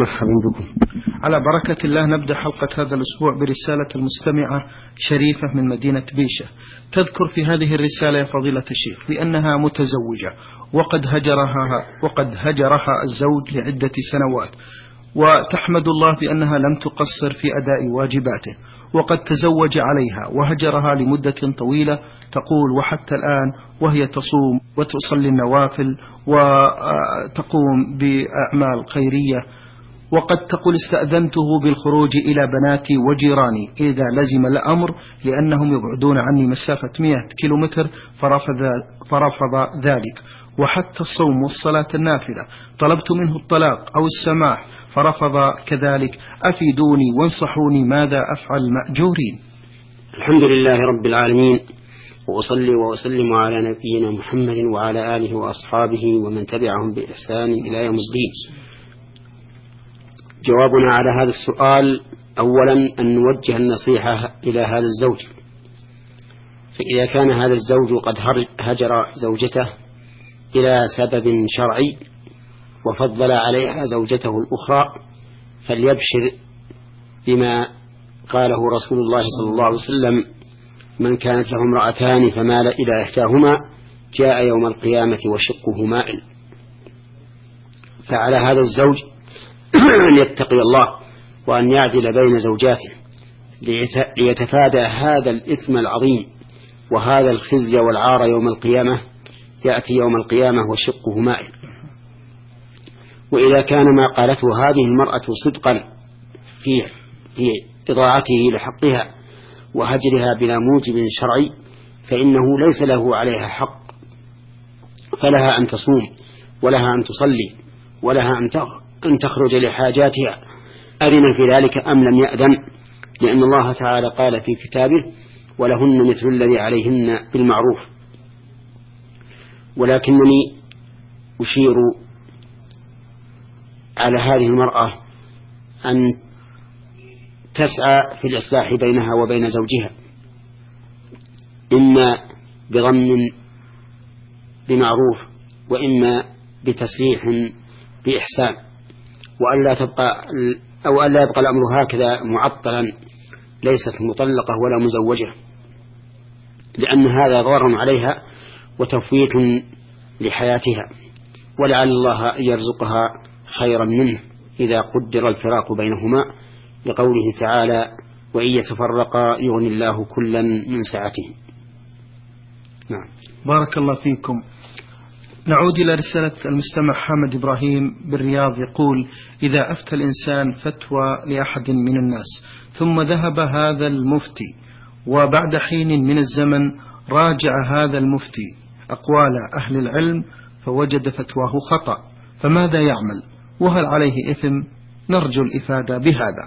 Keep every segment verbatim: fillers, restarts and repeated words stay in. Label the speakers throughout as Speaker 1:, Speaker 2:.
Speaker 1: مرحبا بكم.
Speaker 2: على بركة الله نبدأ حلقة هذا الأسبوع برسالة المستمعة شريفة من مدينة بيشة، تذكر في هذه الرسالة يا فضيلة الشيخ بأنها متزوجة وقد هجرها وقد هجرها الزوج لعدة سنوات، وتحمد الله بأنها لم تقصر في أداء واجباته، وقد تزوج عليها وهجرها لمدة طويلة، تقول وحتى الآن وهي تصوم وتصلي النوافل وتقوم بأعمال خيرية، وقد تقول استأذنته بالخروج إلى بناتي وجيراني إذا لزم الأمر لأنهم يبعدون عني مسافة مئة كيلومتر فرفض, فرفض ذلك، وحتى الصوم والصلاة النافلة طلبت منه الطلاق أو السماح فرفض كذلك، أفيدوني وانصحوني ماذا أفعل مأجورين.
Speaker 1: الحمد لله رب العالمين، وأصلي وأسلم على نبينا محمد وعلى آله وأصحابه ومن تبعهم بإحسان إلى يوم الدين. جوابنا على هذا السؤال أولا أن نوجه النصيحة إلى هذا الزوج، فإذا كان هذا الزوج قد هجر زوجته إلى سبب شرعي وفضل عليها زوجته الأخرى فليبشر بما قاله رسول الله صلى الله عليه وسلم: من كانت له امرأتان فمال إلى إحداهما جاء يوم القيامة وشقه مائل. فعلى هذا الزوج أن يتقي الله وأن يعدل بين زوجاته ليتفادى هذا الإثم العظيم وهذا الخزي والعار يوم القيامة. يأتي يوم القيامة وشقه مائل. وإذا كان ما قالته هذه المرأة صدقا في في إضاعته لحقها وهجرها بلا موجب شرعي فإنه ليس له عليها حق، فلها أن تصوم ولها أن تصلي ولها أن تخرج لحاجاتها، أذن في ذلك أم لم يأذن، لأن الله تعالى قال في كتابه: ولهن مثل الذي عليهن بالمعروف. ولكنني أشير على هذه المرأة أن تسعى في الإصلاح بينها وبين زوجها، إما بضم بمعروف وإما بتسريح بإحسان، وألا تبقى أو ألا يبقى الأمر هكذا معطلا ليست مطلقة ولا مزوجة، لأن هذا ضرر عليها وتفويت لحياتها، ولعل الله يرزقها خيرا منه إذا قدر الفراق بينهما، لقوله تعالى: وإن يتفرقا يغني الله كلا من سعته.
Speaker 2: نعم. بارك الله فيكم. نعود إلى رسالة المستمع حامد إبراهيم بالرياض، يقول: إذا أفتى الإنسان فتوى لأحد من الناس ثم ذهب هذا المفتي وبعد حين من الزمن راجع هذا المفتي أقوال أهل العلم فوجد فتواه خطأ، فماذا يعمل؟ وهل عليه إثم؟ نرجو الإفادة بهذا.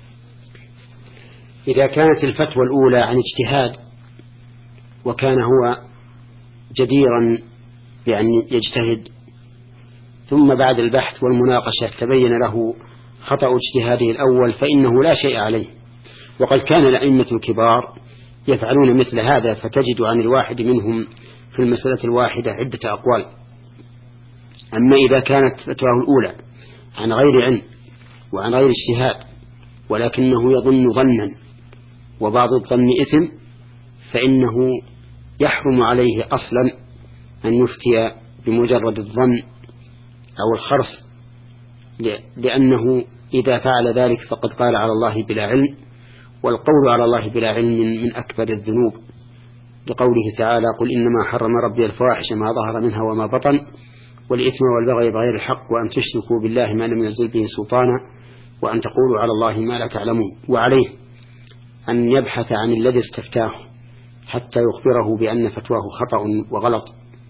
Speaker 1: إذا كانت الفتوى الأولى عن اجتهاد وكان هو جديرا بأن يجتهد، ثم بعد البحث والمناقشة تبين له خطأ اجتهاده الأول فإنه لا شيء عليه، وقد كان الأئمة الكبار يفعلون مثل هذا، فتجد عن الواحد منهم في المسألة الواحدة عدة أقوال. أما إذا كانت فتواه الأولى عن غير علم وعن غير اجتهاد ولكنه يظن ظنا وبعض الظن إثم، فإنه يحرم عليه أصلا أن يفتي بمجرد الظن أو الخرص، لأنه إذا فعل ذلك فقد قال على الله بلا علم، والقول على الله بلا علم من أكبر الذنوب، لقوله تعالى: قل إنما حرم ربي الفواحش ما ظهر منها وما بطن والإثم والبغي بغير الحق وأن تشركوا بالله ما لم ينزل به سلطانا وأن تقولوا على الله ما لا تعلمون. وعليه أن يبحث عن الذي استفتاه حتى يخبره بأن فتواه خطأ وغلط،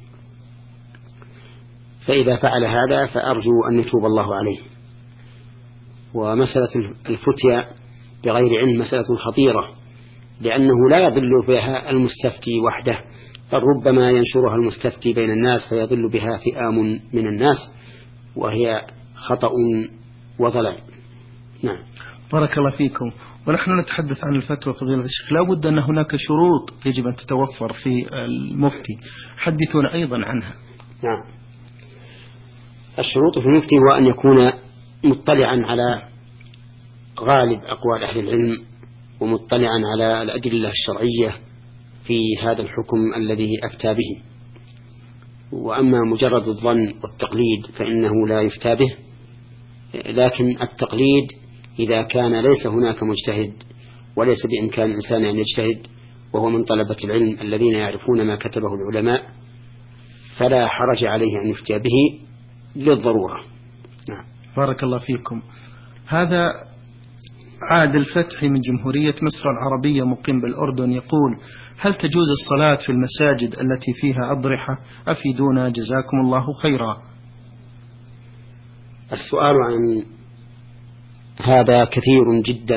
Speaker 1: فإذا فعل هذا فأرجو أن يتوب الله عليه. ومسألة الفتية بغير علم مسألة خطيرة، لأنه لا يضل بها المستفتي وحده، بل ربما ينشرها المستفتي بين الناس فيضل بها فئام من الناس، وهي خطأ وضلال. نعم.
Speaker 2: بارك الله فيكم. ونحن نتحدث عن الفتوى فضيلة الشيخ، لا بد أن هناك شروط يجب أن تتوفر في المفتي، حدثونا أيضا عنها.
Speaker 1: نعم. الشروط في المفتي هو أن يكون مطلعا على غالب أقوال أهل العلم ومطلعا على الأدلة الشرعية في هذا الحكم الذي أفتى به. وأما مجرد الظن والتقليد فإنه لا يفتى به، لكن التقليد إذا كان ليس هناك مجتهد وليس بإمكان الإنسان أن يجتهد وهو من طلبة العلم الذين يعرفون ما كتبه العلماء فلا حرج عليه أن يفتى به للضرورة. نعم.
Speaker 2: بارك الله فيكم. هذا عادل فتحي من جمهورية مصر العربية مقيم بالأردن يقول: هل تجوز الصلاة في المساجد التي فيها أضرحة؟ أفيدونا جزاكم الله خيرا.
Speaker 1: السؤال عن هذا كثير جدا،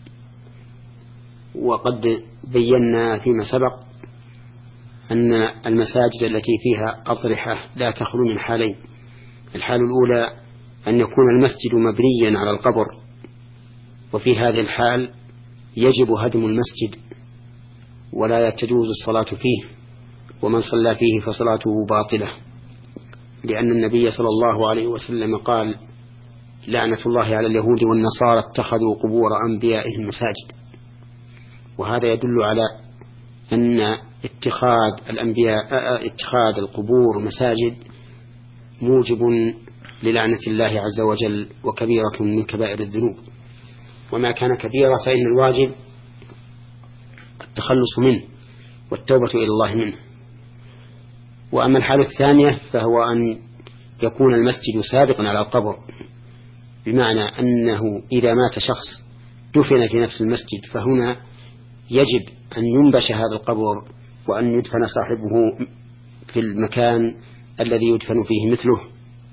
Speaker 1: وقد بينا فيما سبق أن المساجد التي فيها أضرحة لا تخلو من حالين. الحال الأولى أن يكون المسجد مبنيا على القبر، وفي هذه الحال يجب هدم المسجد ولا تجوز الصلاة فيه، ومن صلى فيه فصلاته باطلة، لأن النبي صلى الله عليه وسلم قال: لعنة الله على اليهود والنصارى اتخذوا قبور أنبيائهم مساجد. وهذا يدل على أن اتخاذ الأنبياء اتخاذ القبور مساجد موجب للعنة الله عز وجل وكبيرة من كبائر الذنوب، وما كان كبيرة فإن الواجب التخلص منه والتوبة إلى الله منه. وأما الحالة الثانية فهو أن يكون المسجد سابقا على القبر، بمعنى أنه إذا مات شخص دفن في نفس المسجد فهنا يجب أن ينبش هذا القبر وأن يدفن صاحبه في المكان الذي يدفن فيه مثله.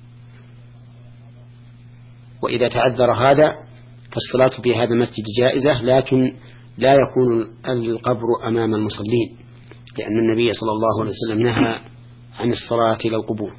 Speaker 1: وإذا تعذر هذا فالصلاة في هذا المسجد جائزة، لكن لا يكون القبر أمام المصلين، لأن النبي صلى الله عليه وسلم نهى عن الصلاة إلى القبور.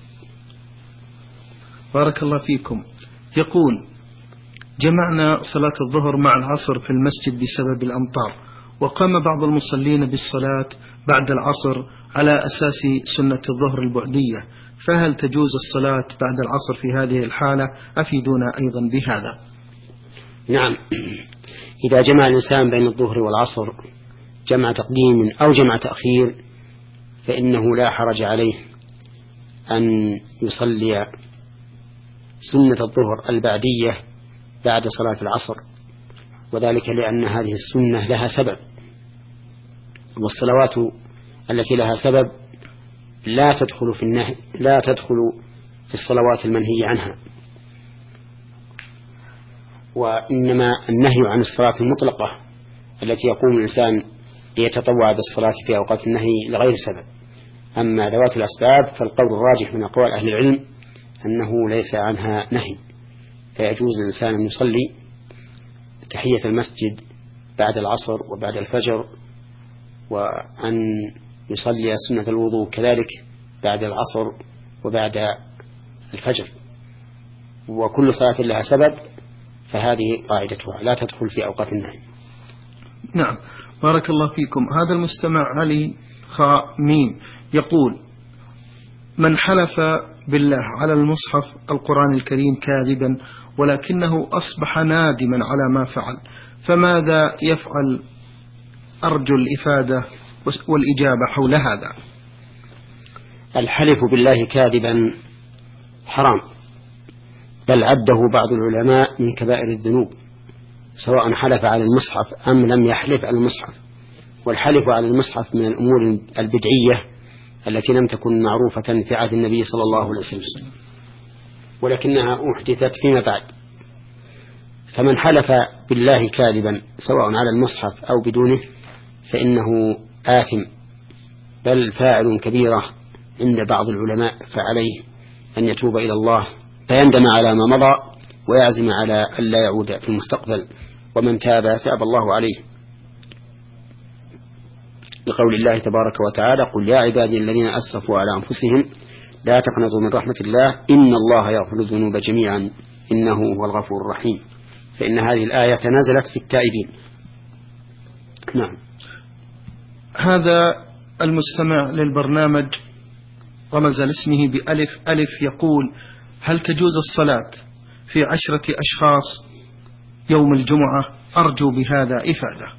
Speaker 2: بارك الله فيكم. يقول: جمعنا صلاة الظهر مع العصر في المسجد بسبب الأمطار، وقام بعض المصلين بالصلاة بعد العصر على أساس سنة الظهر البعدية، فهل تجوز الصلاة بعد العصر في هذه الحالة؟ أفيدونا أيضا بهذا.
Speaker 1: نعم، إذا جمع الإنسان بين الظهر والعصر جمع تقديم أو جمع تأخير فإنه لا حرج عليه أن يصلي سنة الظهر البعدية بعد صلاة العصر، وذلك لأن هذه السنة لها سبب، والصلوات التي لها سبب لا تدخل في النهي لا تدخل في الصلوات المنهي عنها، وإنما النهي عن الصلاة المطلقة التي يقوم الإنسان ليتطوع بالصلاة في أوقات النهي لغير سبب. أما ذوات الأسباب فالقول الراجح من أقوال أهل العلم أنه ليس عنها نهي، فيجوز الإنسان أن يصلي تحية المسجد بعد العصر وبعد الفجر، وأن يصلي سنة الوضوء كذلك بعد العصر وبعد الفجر، وكل صلاة لها سبب، فهذه قاعدتها لا تدخل في أوقات النهي.
Speaker 2: نعم، بارك الله فيكم. هذا المستمع علي خامين يقول: من حلف بالله على المصحف القرآن الكريم كاذبا ولكنه أصبح نادما على ما فعل، فماذا يفعل؟ أرجو الإفادة والإجابة حول هذا.
Speaker 1: الحلف بالله كاذبا حرام، بل عده بعض العلماء من كبائر الذنوب، سواء حلف على المصحف أم لم يحلف على المصحف. والحلف على المصحف من الأمور البدعية التي لم تكن معروفة في عهد النبي صلى الله عليه وسلم، ولكنها أحدثت فيما بعد. فمن حلف بالله كاذبا سواء على المصحف أو بدونه فإنه آثم، بل فاعل كبيرة عند بعض العلماء، فعليه أن يتوب إلى الله فيندم على ما مضى ويعزم على أن لا يعود في المستقبل، ومن تاب تاب الله عليه، لقول الله تبارك وتعالى: قل يا عبادي الذين أسرفوا على أنفسهم لا تقنطوا من رحمة الله إن الله يغفر الذنوب جميعا إنه هو الغفور الرحيم. فإن هذه الآية نزلت في التائبين. نعم.
Speaker 2: هذا المستمع للبرنامج رمز لاسمه بألف ألف يقول: هل تجوز الصلاة في عشرة أشخاص يوم الجمعة؟ أرجو بهذا إفادة.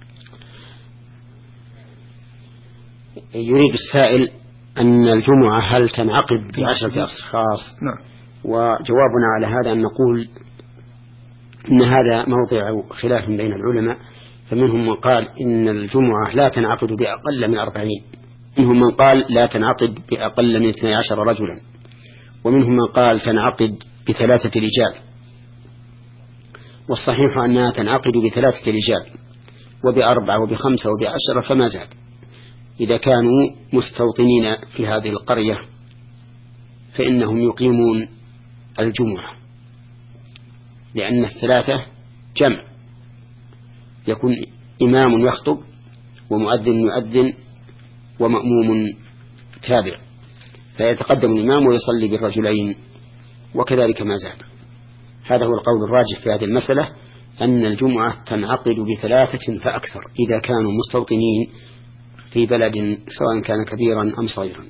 Speaker 1: يريد السائل أن الجمعة هل تنعقد بعشرة أشخاص؟
Speaker 2: نعم.
Speaker 1: وجوابنا على هذا أن نقول إن هذا موضع خلاف بين العلماء، فمنهم من قال إن الجمعة لا تنعقد بأقل من أربعين، منهم من قال لا تنعقد بأقل من اثني عشر رجلا، ومنهم من قال تنعقد بثلاثة رجال. والصحيح أنها تنعقد بثلاثة رجال وبأربعة وبخمسة وبعشرة فما زاد، إذا كانوا مستوطنين في هذه القرية فإنهم يقيمون الجمعة، لأن الثلاثة جمع، يكون إمام يخطب ومؤذن يؤذن ومأموم تابع، فيتقدم الإمام ويصلي بالرجلين وكذلك ما زاد. هذا هو القول الراجح في هذه المسألة، أن الجمعة تنعقد بثلاثة فأكثر إذا كانوا مستوطنين في بلد سواء كان كبيرا أم صغيرا.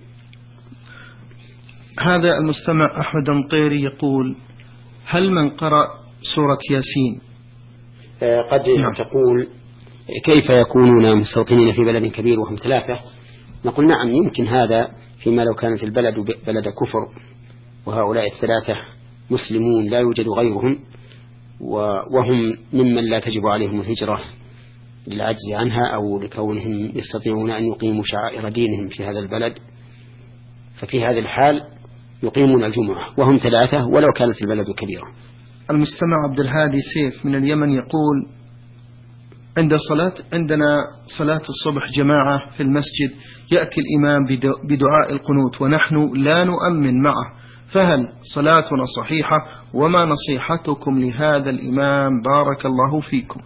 Speaker 2: هذا المستمع أحمد مطيري يقول: هل من قرأ سورة ياسين
Speaker 1: آه قد نعم. تقول كيف يكونون مستوطنين في بلد كبير وهم ثلاثة؟ نقول نعم، يمكن هذا فيما لو كانت البلد بلد كفر وهؤلاء الثلاثة مسلمون لا يوجد غيرهم، وهم ممن لا تجب عليهم الهجرة للعجز عنها أو لكونهم يستطيعون أن يقيموا شعائر دينهم في هذا البلد، ففي هذا الحال يقيمون الجمعة وهم ثلاثة ولو كانت البلد كبيرة.
Speaker 2: المستمع عبد الهادي سيف من اليمن يقول: عند صلاة عندنا صلاة الصبح جماعة في المسجد، يأتي الإمام بدعاء القنوت ونحن لا نؤمن معه، فهل صلاتنا صحيحة؟ وما نصيحتكم لهذا الإمام بارك الله فيكم؟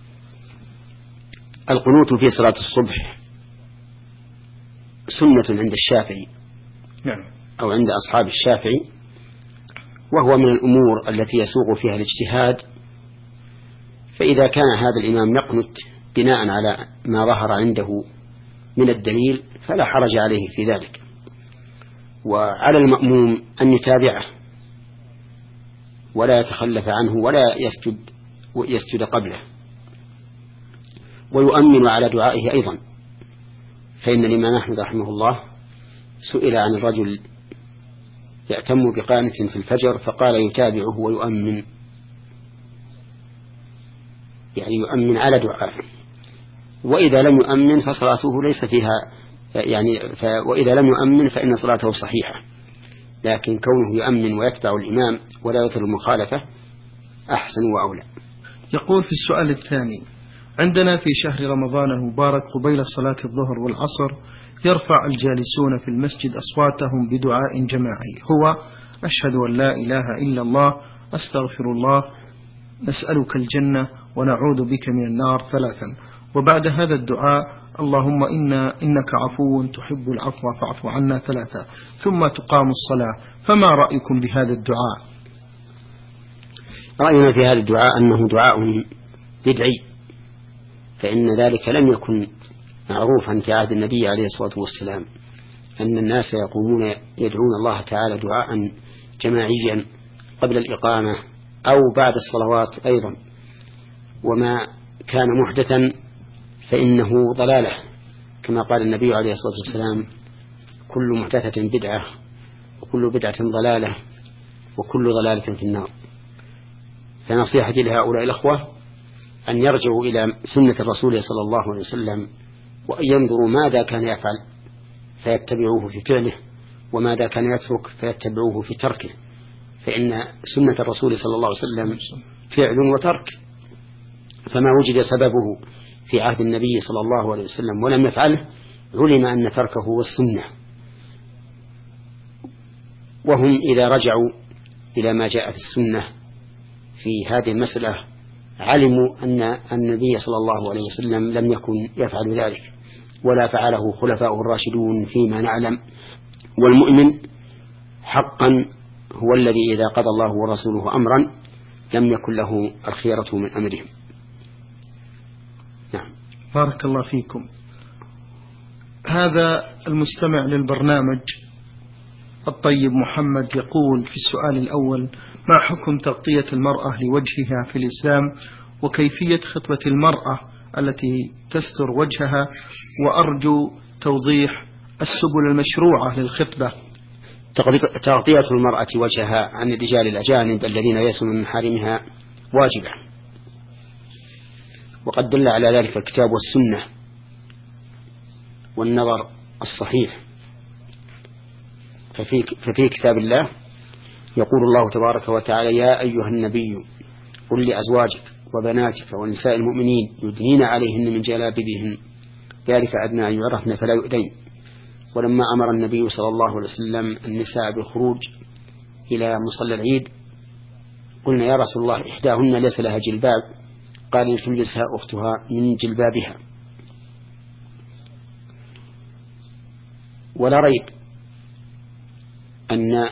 Speaker 1: القنوت في صلاة الصبح سنة عند الشافعي
Speaker 2: نعم.
Speaker 1: أو عند أصحاب الشافعي، وهو من الأمور التي يسوق فيها الاجتهاد، فإذا كان هذا الإمام يقنت بناء على ما ظهر عنده من الدليل فلا حرج عليه في ذلك، وعلى المأموم أن يتابعه ولا يتخلف عنه ولا يسجد يسجد قبله، ويؤمن على دعائه أيضا، فإن الإمام أحمد رحمه الله سئل عن الرجل يأتم بقانت في الفجر فقال يتابعه ويؤمن، يعني يؤمن على دعائه، وإذا لم يؤمن فصلاته ليس فيها يعني ف... وإذا لم يؤمن فإن صلاته صحيحة، لكن كونه يؤمن ويتبع الإمام ولا يثر المخالفة أحسن وأولى.
Speaker 2: يقول في السؤال الثاني: عندنا في شهر رمضان المبارك قبيل صلاة الظهر والعصر يرفع الجالسون في المسجد أصواتهم بدعاء جماعي، هو: أشهد أن لا إله إلا الله، أستغفر الله، نسألك الجنة، ونعوذ بك من النار ثلاثا، وبعد هذا الدعاء: اللهم إنا إنك عفو تحب العفو فاعف عنا ثلاثا، ثم تقام الصلاة. فما رأيكم بهذا الدعاء؟
Speaker 1: رأينا في هذا الدعاء أنه دعاء بدعي، فإن ذلك لم يكن معروفا في عهد النبي عليه الصلاة والسلام، أن الناس يقومون يدعون الله تعالى دعاء جماعيا قبل الإقامة أو بعد الصلوات أيضا، وما كان محدثا فإنه ضلالة، كما قال النبي عليه الصلاة والسلام: كل محدثة بدعة وكل بدعة ضلالة وكل ضلالة في النار. فنصيحتي لهؤلاء الأخوة أن يرجعوا إلى سنة الرسول صلى الله عليه وسلم وأن ينظروا ماذا كان يفعل فيتبعوه في فعله، وماذا كان يترك فيتبعوه في تركه، فإن سنة الرسول صلى الله عليه وسلم فعل وترك، فما وجد سببه في عهد النبي صلى الله عليه وسلم ولم يفعله علم أن تركه هو السنة. وهم إذا رجعوا إلى ما جاء في السنة في هذه المسألة علموا أن النبي صلى الله عليه وسلم لم يكن يفعل ذلك ولا فعله خلفاؤه الراشدون فيما نعلم. والمؤمن حقا هو الذي إذا قضى الله ورسوله أمرا لم يكن له الخيرة من أمرهم. نعم.
Speaker 2: بارك الله فيكم. هذا المستمع للبرنامج الطيب محمد يقول في السؤال الأول: ما حكم تغطية المرأة لوجهها في الإسلام وكيفية خطبة المرأة التي تستر وجهها، وأرجو توضيح السبل المشروعة للخطبة.
Speaker 1: تغطية المرأة وجهها عن الرجال الأجانب الذين ليسوا من محارمها واجبة، وقد دل على ذلك الكتاب والسنة والنظر الصحيح. ففي, ففي كتاب الله يقول الله تبارك وتعالى: يا أيها النبي قل لأزواجك وبناتك ونساء المؤمنين يدنين عليهن من جلابيبهن ذلك أدنى أن يعرفن فلا يؤذين. ولما أمر النبي صلى الله عليه وسلم النساء بالخروج إلى مصلى العيد قلنا: يا رسول الله إحداهن ليس لها جلباب، قال: لتلبسها أختها من جلبابها. ولا ريب أن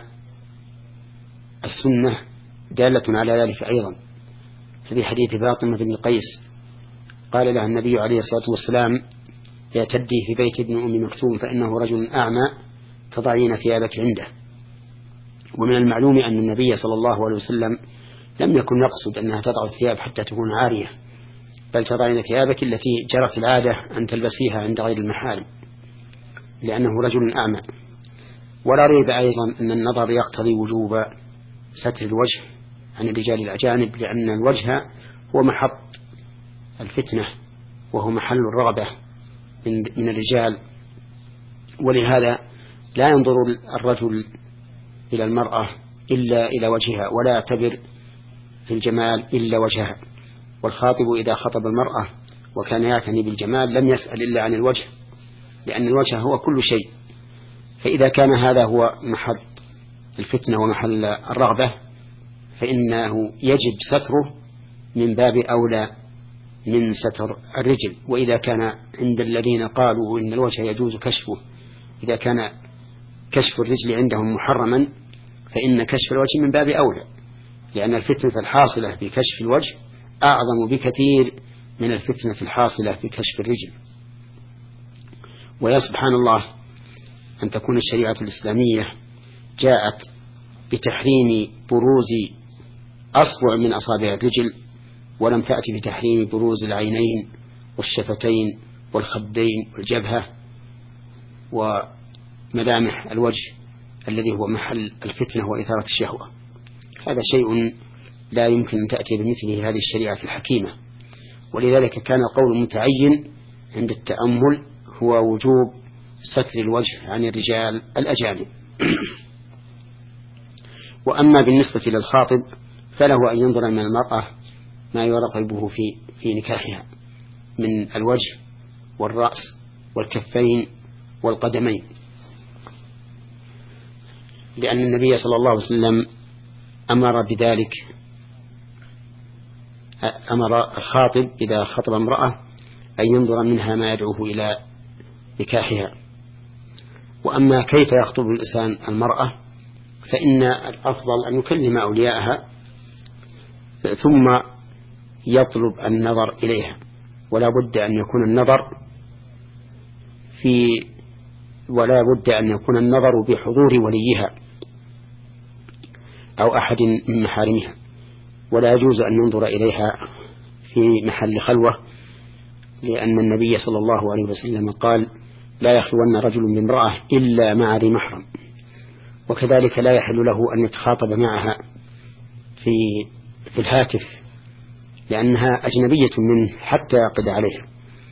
Speaker 1: السنة دالة على ذلك أيضا. ففي حديث فاطمة بن قيس قال لها النبي عليه الصلاة والسلام: اعتدي في بيت ابن أم مكتوم فإنه رجل أعمى تضعين ثيابك عنده. ومن المعلوم أن النبي صلى الله عليه وسلم لم يكن يقصد أنها تضع الثياب حتى تكون عارية، بل تضعين ثيابك التي جرت العادة أن تلبسيها عند غير المحارم، لأنه رجل أعمى. ولا ريب أيضا أن النظر يقتضي وجوب ستر الوجه عن الرجال الأجانب، لأن الوجه هو محط الفتنة وهو محل الرغبة من الرجال، ولهذا لا ينظر الرجل إلى المرأة إلا إلى وجهها، ولا يعتبر في الجمال إلا وجهها. والخاطب إذا خطب المرأة وكان يعتني بالجمال لم يسأل إلا عن الوجه، لأن الوجه هو كل شيء. فإذا كان هذا هو محل الفتنة ومحل الرغبة فإنه يجب ستره من باب أولى من ستر الرجل. وإذا كان عند الذين قالوا إن الوجه يجوز كشفه، إذا كان كشف الرجل عندهم محرما فإن كشف الوجه من باب أولى، لأن الفتنة الحاصلة بكشف الوجه أعظم بكثير من الفتنة الحاصلة بكشف الرجل. ويا سبحان الله أن تكون الشريعة الإسلامية جاءت بتحريم بروز أصبع من أصابع الرجل، ولم تأتي بتحريم بروز العينين والشفتين والخدين والجبهة وملامح الوجه الذي هو محل الفتنة وإثارة الشهوة. هذا شيء لا يمكن أن تأتي بمثله هذه الشريعة الحكيمة. ولذلك كان القول المتعين عند التأمل هو وجوب ستر الوجه عن الرجال الأجانب. وأما بالنسبة للخاطب فله أن ينظر من المرأة ما يرغبه في في نكاحها من الوجه والرأس والكفين والقدمين، لأن النبي صلى الله عليه وسلم أمر بذلك، أمر الخاطب إذا خطب امرأة أن ينظر منها ما يدعوه إلى نكاحها. وأما كيف يخطب الإنسان المرأة فإن الأفضل أن يكلم أولياءها ثم يطلب النظر إليها، ولا بد أن يكون النظر في ولا بد أن يكون النظر بحضور وليها أو أحد من محارمها، ولا يجوز أن ينظر إليها في محل خلوة، لأن النبي صلى الله عليه وسلم قال: لا يخلون رجل بامرأة إلا مع ذي محرم. وكذلك لا يحل له أن يتخاطب معها في في الهاتف، لأنها أجنبية منه حتى يعقد عليها،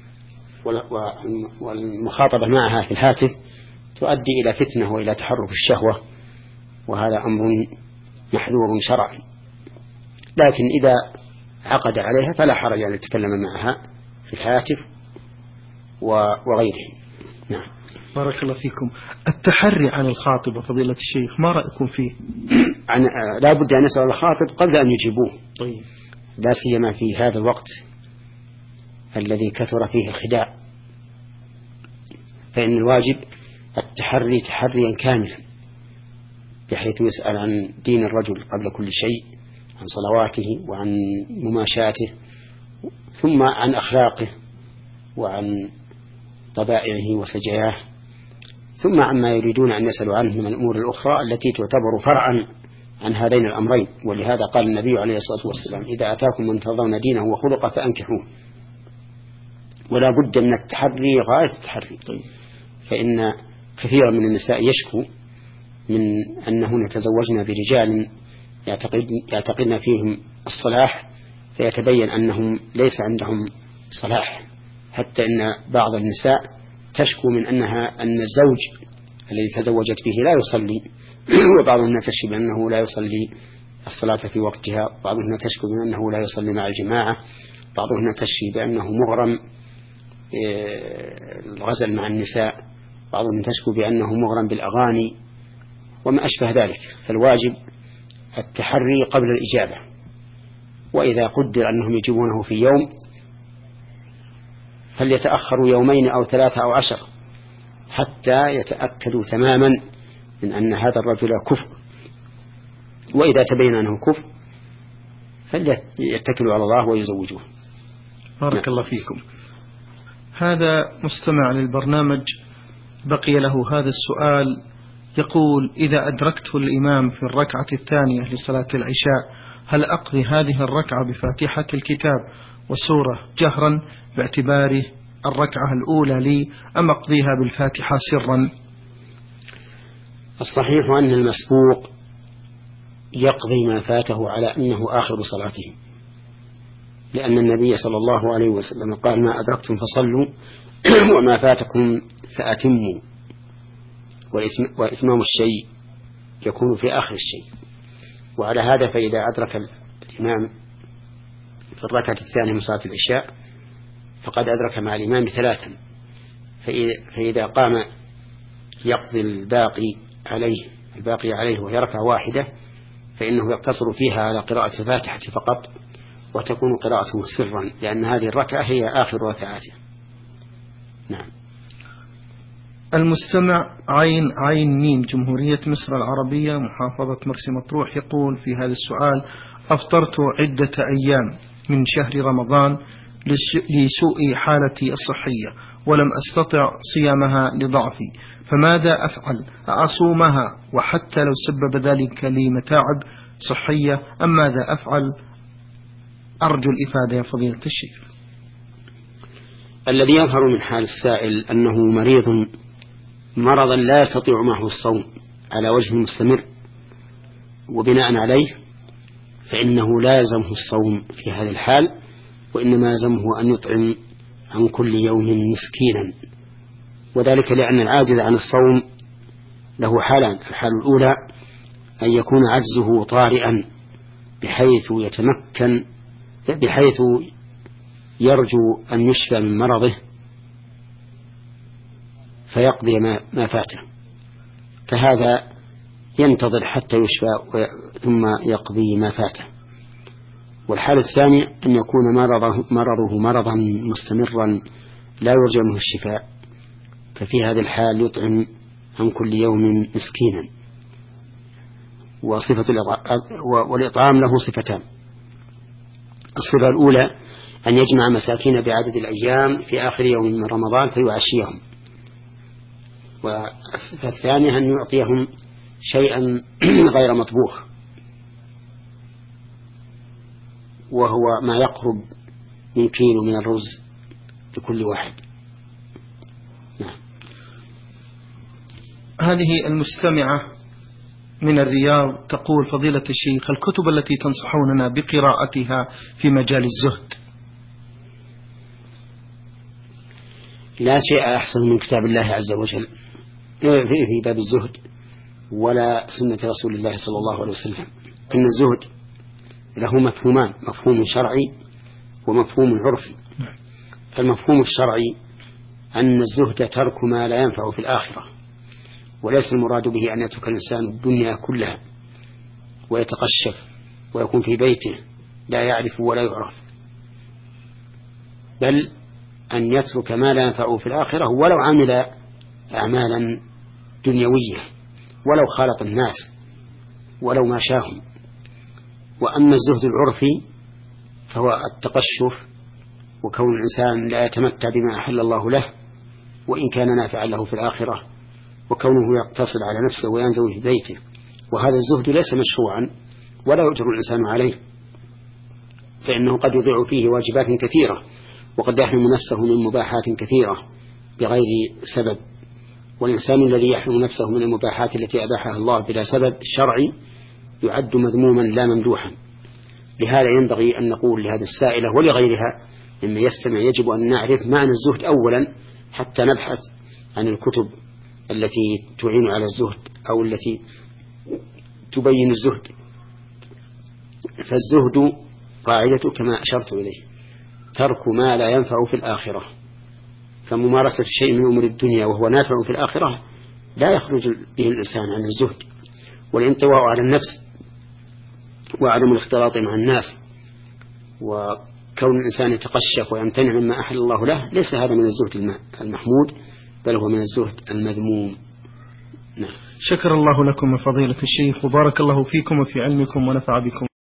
Speaker 1: والمخاطبة معها في الهاتف تؤدي إلى فتنة وإلى تحرك الشهوة، وهذا أمر محذور شرعا. لكن إذا عقد عليها فلا حرج أن يتكلم معها في الهاتف وغيره. نعم.
Speaker 2: بارك الله فيكم. التحري عن الخاطب فضيلة الشيخ ما رأيكم فيه؟
Speaker 1: عن لا بد أن يسأل الخاطب قبل أن يجيبوه.
Speaker 2: طيب.
Speaker 1: لا سيما في هذا الوقت الذي كثر فيه الخداع، فإن الواجب التحري تحريا كاملا، بحيث يسأل عن دين الرجل قبل كل شيء، عن صلواته وعن مماشاته، ثم عن أخلاقه وعن طبائعه وسجاياه، ثم عما يريدون أن يسألوا عنه من الأمور الأخرى التي تعتبر فرعا عن هذين الأمرين. ولهذا قال النبي عليه الصلاة والسلام إذا أتاكم من ترضون دينه وخلقه فأنكحوه. ولا بد من التحري غاية التحري. فإن كثيرا من النساء يشكو من أنهن تزوجن برجال يعتقدن فيهم الصلاح، فيتبين أنهم ليس عندهم صلاح، حتى إن بعض النساء تشكو من أنها أن الزوج الذي تزوجت به لا يصلي، وبعضهن تشكو بأنه لا يصلي الصلاة في وقتها، بعضهن تشكو بأنه لا يصلي مع الجماعة، بعضهن تشكو بأنه مغرم الغزل مع النساء، بعضهم تشكو بأنه مغرم بالأغاني وما أشبه ذلك. فالواجب التحري قبل الإجابة، وإذا قدر أنهم يجيبونه في يوم فليتأخروا يومين أو ثلاثة أو عشر حتى يتأكدوا تماما من أن هذا الرجل كفر، وإذا تبين أنه كفر فليتكلوا على الله ويزوجوه.
Speaker 2: بارك الله فيكم. هذا مستمع للبرنامج بقي له هذا السؤال، يقول إذا أدركت الإمام في الركعة الثانية لصلاة العشاء هل أقضي هذه الركعة بفاتحة الكتاب وسورة جهرا باعتباره الركعة الأولى لي، أم أقضيها بالفاتحة سرا؟
Speaker 1: الصحيح أن المسبوق يقضي ما فاته على أنه آخر صلاته، لأن النبي صلى الله عليه وسلم قال ما أدركتم فصلوا وما فاتكم فأتموا، وإتمام الشيء يكون في آخر الشيء. وعلى هذا فإذا أدرك الإمام في الركعة الثانية من صلاة العشاء فقد أدرك مع الإمام ثلاثا، فإذا قام يقضي الباقي عليه الباقي عليه وهي ركعة واحدة فإنه يقتصر فيها على قراءة الفاتحة فقط، وتكون قراءته سرا، لأن هذه الركعة هي آخر ركعاته. نعم.
Speaker 2: المستمع عين عين ميم جمهورية مصر العربية محافظة مرسى مطروح يقول في هذا السؤال أفطرت عدة أيام من شهر رمضان لسوء حالتي الصحية ولم أستطع صيامها لضعفي، فماذا أفعل؟ أصومها وحتى لو سبب ذلك لي متاعب صحية أم ماذا أفعل؟ أرجو الإفادة يا فضيلة الشيخ.
Speaker 1: الذي يظهر من حال السائل أنه مريض مرضا لا يستطيع معه الصوم على وجه مستمر، وبناء عليه فإنه لا يلزمه الصوم في هذه الحال، وإنما يلزمه أن يطعم عن كل يوم مسكينا، وذلك لأن العاجز عن الصوم له حالان. الحال الأولى أن يكون عجزه طارئا بحيث يتمكن بحيث يرجو أن يشفى من مرضه فيقضي ما فاته، فهذا ينتظر حتى يشفى ثم يقضي ما فاته. والحالة الثانية أن يكون مرضه, مرضه مرضا مستمرا لا يرجى منه الشفاء، ففي هذا الحال يطعم عن كل يوم مسكينا. وصفة والإطعام له صفتان: الصفة الأولى أن يجمع مساكين بعدد الأيام في آخر يوم من رمضان فيعشيهم، والصفة الثانية أن يعطيهم شيئا غير مطبوخ وهو ما يقرب من كيلو من الرز لكل واحد. نعم.
Speaker 2: هذه المستمعة من الرياض تقول فضيلة الشيخ الكتب التي تنصحوننا بقراءتها في مجال الزهد؟
Speaker 1: لا شيء أحسن من كتاب الله عز وجل في باب الزهد ولا سنة رسول الله صلى الله عليه وسلم. إن الزهد له مفهومان: مفهوم شرعي ومفهوم عرفي. فالمفهوم الشرعي أن الزهد ترك ما لا ينفع في الآخرة، وليس المراد به أن يترك الإنسان الدنيا كلها ويتقشف ويكون في بيته لا يعرف ولا يعرف، بل أن يترك ما لا ينفع في الآخرة ولو عمل أعمالا دنيوية، ولو خالط الناس، ولو ما شاهم. وأما الزهد العرفي فهو التقشف وكون الإنسان لا يتمتع بما أحل الله له وإن كان نافعا له في الآخرة، وكونه يقتصر على نفسه وينزوي في بيته وهذا الزهد ليس مشروعا ولا يؤجر الإنسان عليه، فإنه قد يضيع فيه واجبات كثيرة، وقد يحرم نفسه من مباحات كثيرة بغير سبب. والإنسان الذي يحرم نفسه من المباحات التي أباحها الله بلا سبب شرعي يعد مذموما لا ممدوحا. لهذا ينبغي أن نقول لهذه السائلة ولغيرها مما يستمع يجب أن نعرف معنى الزهد أولا حتى نبحث عن الكتب التي تعين على الزهد أو التي تبين الزهد. فالزهد قاعدة كما أشرت إليه ترك ما لا ينفع في الآخرة، فممارسة شيء من أمور الدنيا وهو نافع في الآخرة لا يخرج به الإنسان عن الزهد. والانطواء على النفس وعدم الاختلاط مع الناس وكون الإنسان يتقشف ويمتنع مما أحل الله له ليس هذا من الزهد المحمود، بل هو من الزهد المذموم. نعم.
Speaker 2: شكر الله لكم فضيلة الشيخ وبارك الله فيكم وفي علمكم ونفع بكم.